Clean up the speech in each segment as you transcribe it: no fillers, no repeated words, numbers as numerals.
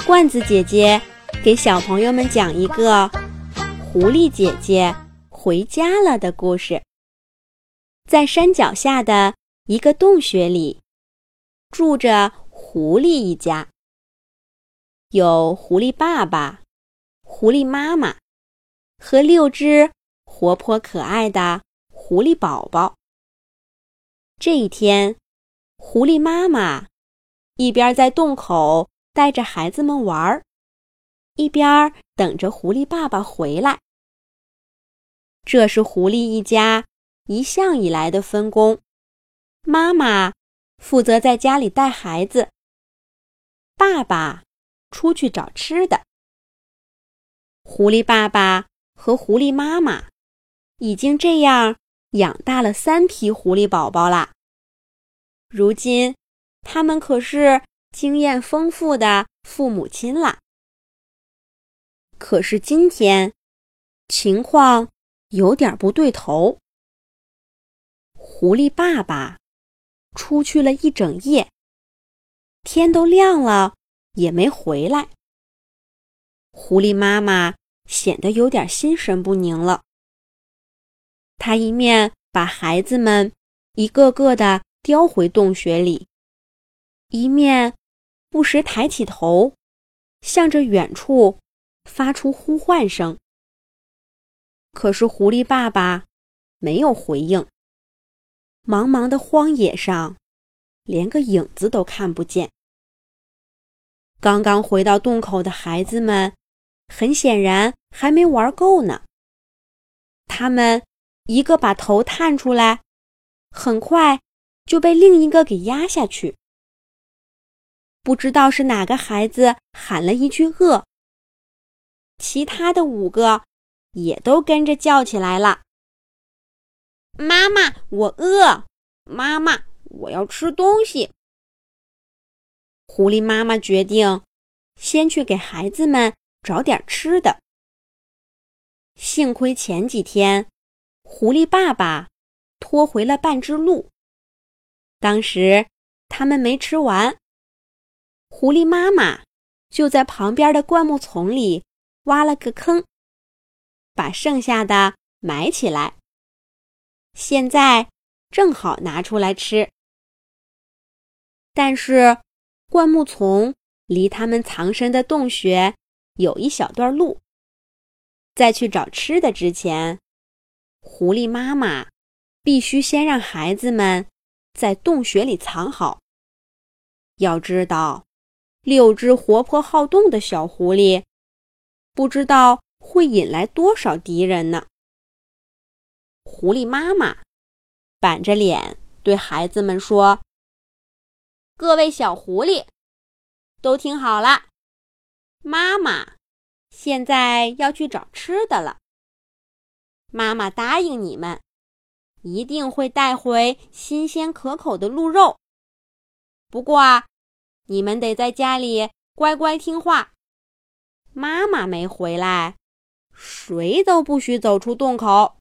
罐子姐姐给小朋友们讲一个狐狸姐姐回家了的故事。在山脚下的一个洞穴里，住着狐狸一家，有狐狸爸爸、狐狸妈妈和6只活泼可爱的狐狸宝宝。这一天，狐狸妈妈一边在洞口带着孩子们玩，一边等着狐狸爸爸回来。这是狐狸一家一向以来的分工，妈妈负责在家里带孩子，爸爸出去找吃的。狐狸爸爸和狐狸妈妈已经这样养大了3批狐狸宝宝啦。如今他们可是经验丰富的父母亲啦。可是今天情况有点不对头。狐狸爸爸出去了一整夜，天都亮了也没回来。狐狸妈妈显得有点心神不宁了。她一面把孩子们一个个的叼回洞穴里，一面不时抬起头，向着远处发出呼唤声。可是狐狸爸爸没有回应，茫茫的荒野上连个影子都看不见。刚刚回到洞口的孩子们很显然还没玩够呢，他们一个把头探出来，很快就被另一个给压下去。不知道是哪个孩子喊了一句饿，其他的5个也都跟着叫起来了。妈妈，我饿！妈妈，我要吃东西！狐狸妈妈决定先去给孩子们找点吃的。幸亏前几天狐狸爸爸拖回了半只鹿，当时他们没吃完，狐狸妈妈就在旁边的灌木丛里挖了个坑，把剩下的埋起来，现在正好拿出来吃。但是灌木丛离他们藏身的洞穴有一小段路，在去找吃的之前，狐狸妈妈必须先让孩子们在洞穴里藏好。要知道，6只活泼好动的小狐狸，不知道会引来多少敌人呢。狐狸妈妈板着脸对孩子们说：各位小狐狸，都听好了，妈妈现在要去找吃的了。妈妈答应你们，一定会带回新鲜可口的鹿肉。不过你们得在家里乖乖听话，妈妈没回来，谁都不许走出洞口。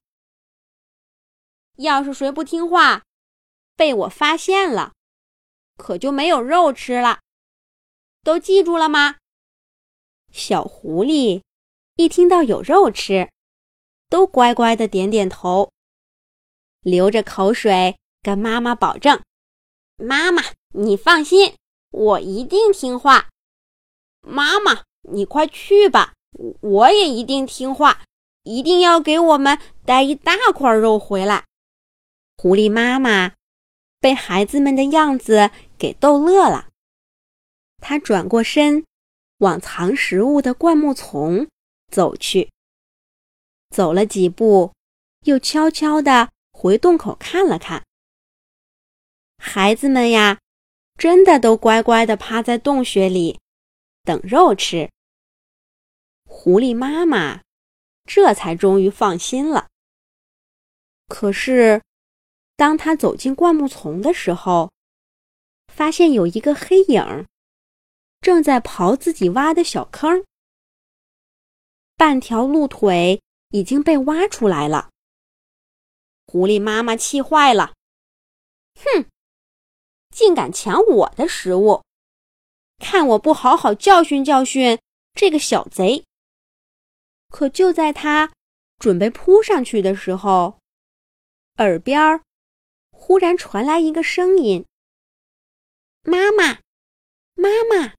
要是谁不听话，被我发现了，可就没有肉吃了。都记住了吗？小狐狸一听到有肉吃，都乖乖地点点头，流着口水跟妈妈保证：妈妈，你放心，我一定听话。妈妈，你快去吧，我也一定听话，一定要给我们带一大块肉回来。狐狸妈妈被孩子们的样子给逗乐了，她转过身往藏食物的灌木丛走去，走了几步，又悄悄地回洞口看了看。孩子们呀，真的都乖乖地趴在洞穴里等肉吃。狐狸妈妈这才终于放心了。可是当她走进灌木丛的时候，发现有一个黑影正在刨自己挖的小坑，半条鹿腿已经被挖出来了。狐狸妈妈气坏了，哼，竟敢抢我的食物！ 看我不好好教训教训这个小贼。可就在他准备扑上去的时候，耳边忽然传来一个声音：妈妈，妈妈！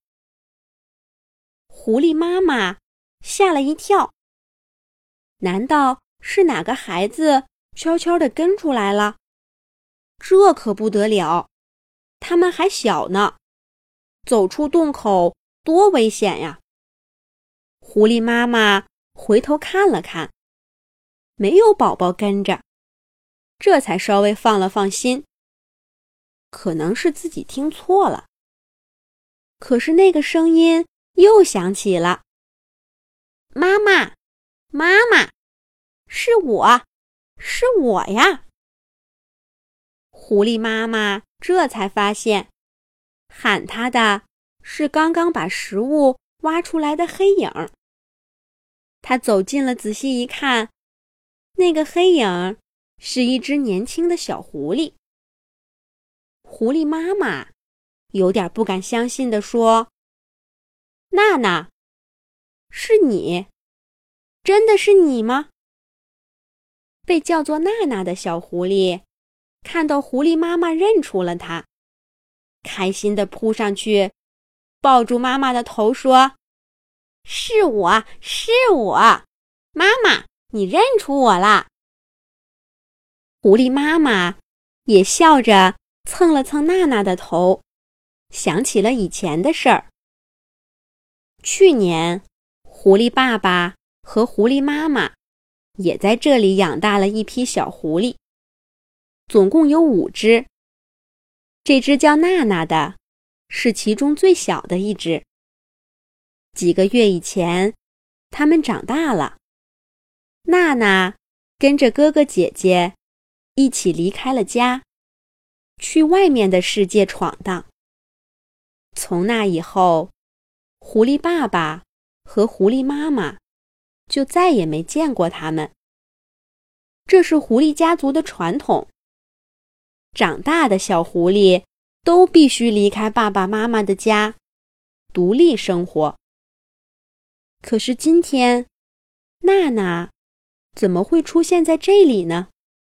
狐狸妈妈吓了一跳，难道是哪个孩子悄悄地跟出来了？这可不得了，他们还小呢，走出洞口多危险呀！狐狸妈妈回头看了看，没有宝宝跟着，这才稍微放了放心。可能是自己听错了。可是那个声音又响起了：妈妈，妈妈，是我，是我呀！狐狸妈妈这才发现，喊她的是刚刚把食物挖出来的黑影。她走近了，仔细一看，那个黑影是一只年轻的小狐狸。狐狸妈妈有点不敢相信地说：娜娜，是你？真的是你吗？被叫做娜娜的小狐狸看到狐狸妈妈认出了她，开心地扑上去，抱住妈妈的头说：是我，是我，妈妈，你认出我了。狐狸妈妈也笑着蹭了蹭娜娜的头，想起了以前的事儿。去年，狐狸爸爸和狐狸妈妈也在这里养大了一批小狐狸，总共有5只。这只叫娜娜的是其中最小的一只。几个月以前，它们长大了，娜娜跟着哥哥姐姐一起离开了家，去外面的世界闯荡。从那以后，狐狸爸爸和狐狸妈妈就再也没见过他们。这是狐狸家族的传统，长大的小狐狸都必须离开爸爸妈妈的家，独立生活。可是今天，娜娜怎么会出现在这里呢？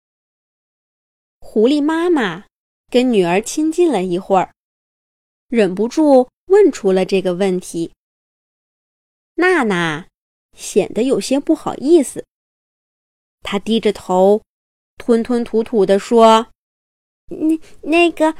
狐狸妈妈跟女儿亲近了一会儿，忍不住问出了这个问题。娜娜显得有些不好意思，她低着头，吞吞吐吐地说：那个，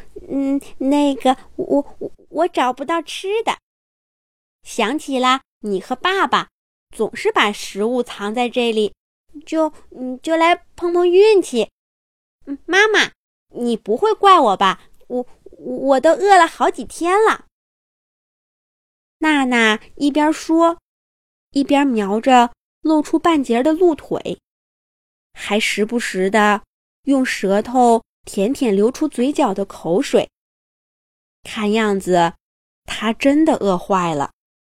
我找不到吃的。想起了你和爸爸总是把食物藏在这里，就来碰碰运气。妈妈，你不会怪我吧？我都饿了好几天了。娜娜一边说，一边瞄着露出半截的鹿腿，还时不时地用舌头舔舔流出嘴角的口水。看样子，她真的饿坏了。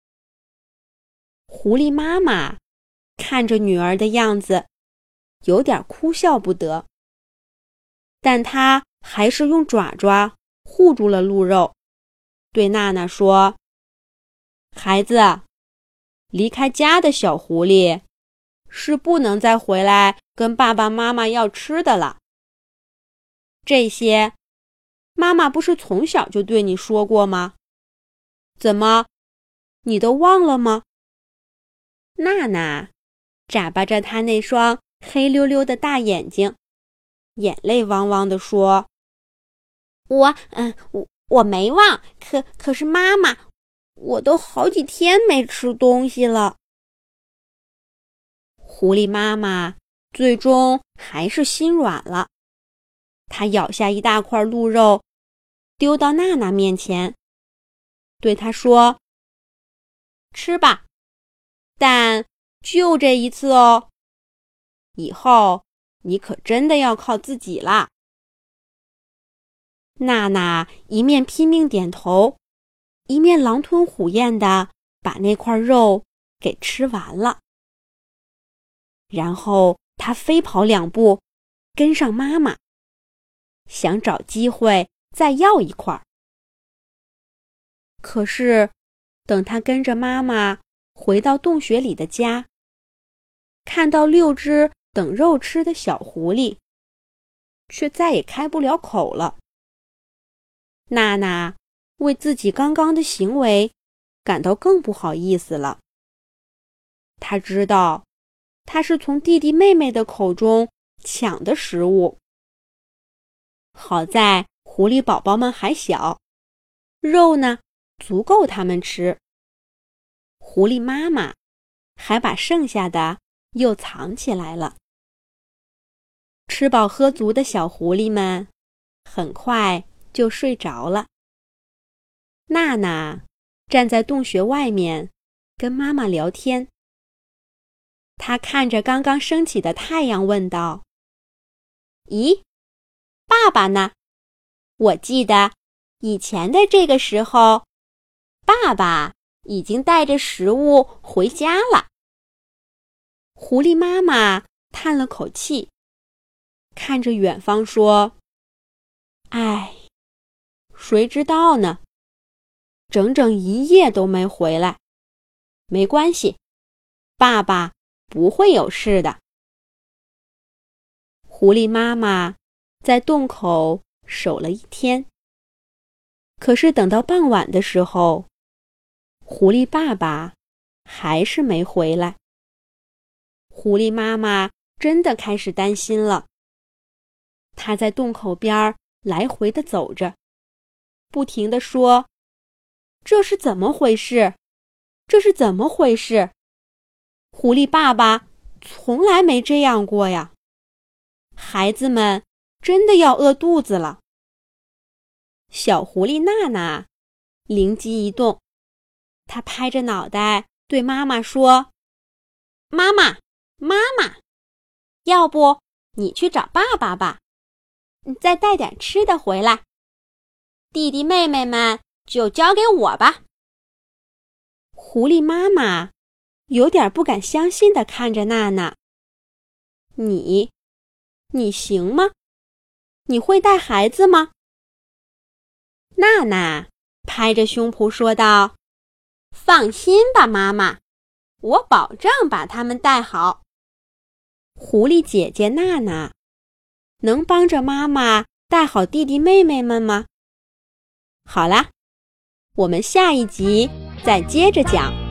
狐狸妈妈看着女儿的样子，有点哭笑不得，但她还是用爪爪护住了鹿肉，对娜娜说：孩子，离开家的小狐狸是不能再回来跟爸爸妈妈要吃的了。这些妈妈不是从小就对你说过吗？怎么，你都忘了吗？娜娜眨巴着她那双黑溜溜的大眼睛，眼泪汪汪地说：我没忘，可是妈妈，我都好几天没吃东西了。狐狸妈妈最终还是心软了，她咬下一大块鹿肉，丢到娜娜面前，对她说：吃吧，但就这一次哦，以后你可真的要靠自己啦。娜娜一面拼命点头，一面狼吞虎咽地把那块肉给吃完了。然后她飞跑2步，跟上妈妈，想找机会再要一块。 可是，等他跟着妈妈回到洞穴里的家，看到6只等肉吃的小狐狸，却再也开不了口了。娜娜为自己刚刚的行为感到更不好意思了。她知道，她是从弟弟妹妹的口中抢的食物。好在狐狸宝宝们还小，肉呢足够他们吃。狐狸妈妈还把剩下的又藏起来了。吃饱喝足的小狐狸们很快就睡着了。娜娜站在洞穴外面跟妈妈聊天。她看着刚刚升起的太阳问道：咦，爸爸呢？我记得以前的这个时候，爸爸已经带着食物回家了。狐狸妈妈叹了口气，看着远方说：唉，谁知道呢？整整1夜都没回来。没关系，爸爸不会有事的。狐狸妈妈在洞口守了1天，可是等到傍晚的时候，狐狸爸爸还是没回来。狐狸妈妈真的开始担心了。她在洞口边来回地走着，不停地说：这是怎么回事？这是怎么回事？狐狸爸爸从来没这样过呀！孩子们真的要饿肚子了。小狐狸娜娜灵机一动，她拍着脑袋对妈妈说：妈妈，妈妈，要不你去找爸爸吧，再带点吃的回来，弟弟妹妹们就交给我吧。狐狸妈妈有点不敢相信地看着娜娜：你行吗？你会带孩子吗？娜娜拍着胸脯说道：放心吧，妈妈，我保证把他们带好。狐狸姐姐娜娜能帮着妈妈带好弟弟妹妹们吗？好啦，我们下一集再接着讲。